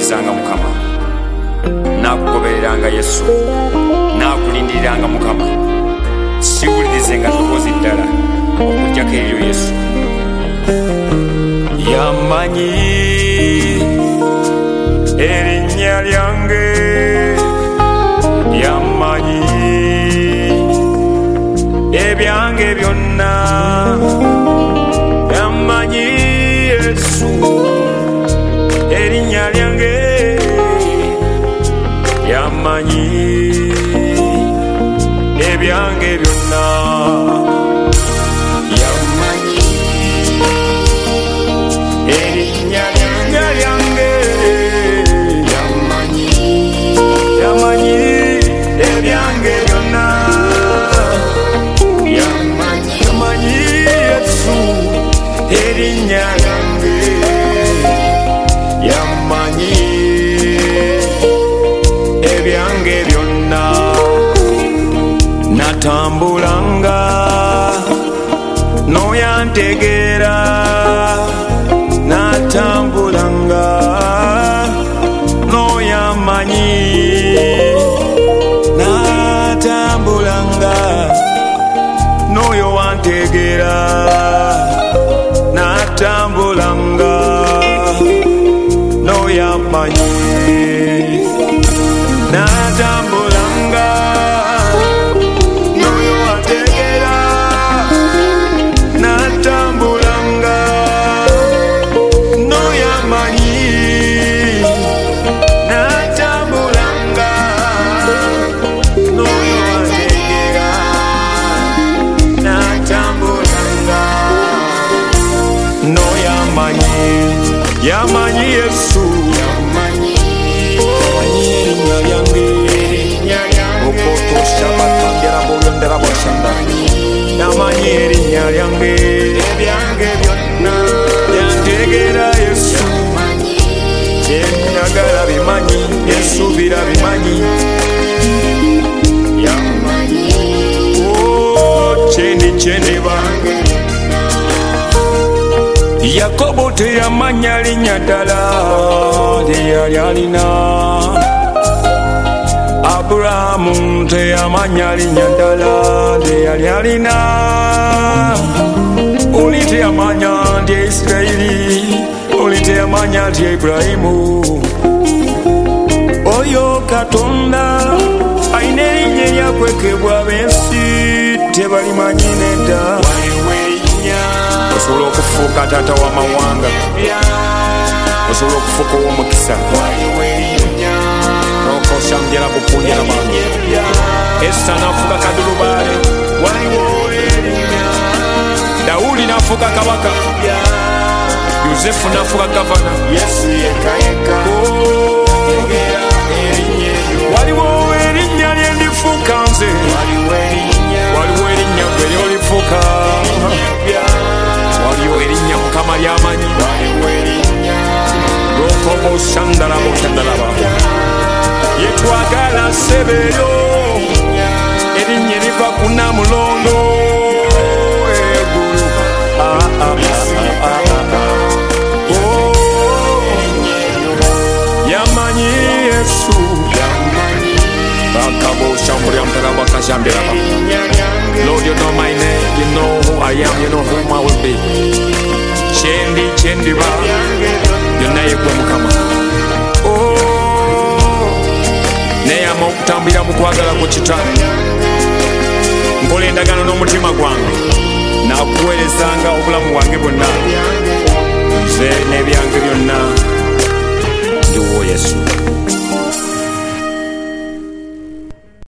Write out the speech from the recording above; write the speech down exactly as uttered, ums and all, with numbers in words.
nakuweerezanga Mukama, nakugobereranga Yesu, nakulindiriranga Mukama, siwulirizenga ddoboozi ddala okujjako eryo Yesu. Yamanyi erinnya lyange, yamanyi ebyange byonna, yamanyi Yesu erinnya lyange, yamanyi ebyange byonna, yamanyi erinnya lyange, yamanyi yamanyi ebyange byonna, yamanyi yamanyi Yesu erinnya lyange, yamanyi ebyange byonna. Natambulanga n'oyantegeera, natambulanga n'oyamanyi, natambulanga n'oyo wantegeera, natambulanga n'oyamanyi, natambulanga n'oyo wantegeera, natambulanga n'oyamanyi, natambulanga n'oyo wantegeera, natambulanga n'oyamanyi, yamanyi Yesu, yamanyi erinnya lyange, okotoshabatandera boyondera bwashanda, yamanyi erinnya lyange, ebyange byonna, yantegeera Yesu, kyenjagala bimanyi, byensuubira bimanyi, yamanyi kyendi kyendiba. Yakobo teyamanya linnya ddala lyeyali alina, Aburahamu teyamanya linnya ddala lyeyali alina, oli teyamanya ndi Isirayiri, oli teyamanya ndi Ibulayimu. Oyo Katonda alina erinnya eryakwekebwa ab'ensi tebalimanyi nedda. Osobola okufuuka taata w'amawanga, osobola okufuuka ow'omukisa, n'okoshanjala bukunjala bange. Esa n'afuuka kadulubaale, Dawudi n'afuuka kabaka, Yozefu n'afuuka gavana. Waliwo erinnya lye ndifuuka nze, waliwo erinnya gwe ly'olifuuka, waliwo erinnya Mukama lyamanyi, Rokobo shandalabo shandalaba, yetwagala sebeyo, erinnya eriva ku Namulondo eggulu. Yamanyi Yesu, Bakabo Shambriam Tarabaka Shambraba. Lord, you know my name, you know who I am, you know whom I will be. Chendi, chendi ba, you know you Mukama. Oh, neyama okutambira mu kwagala ku kitani, nkola endagaano n'omutima gwange.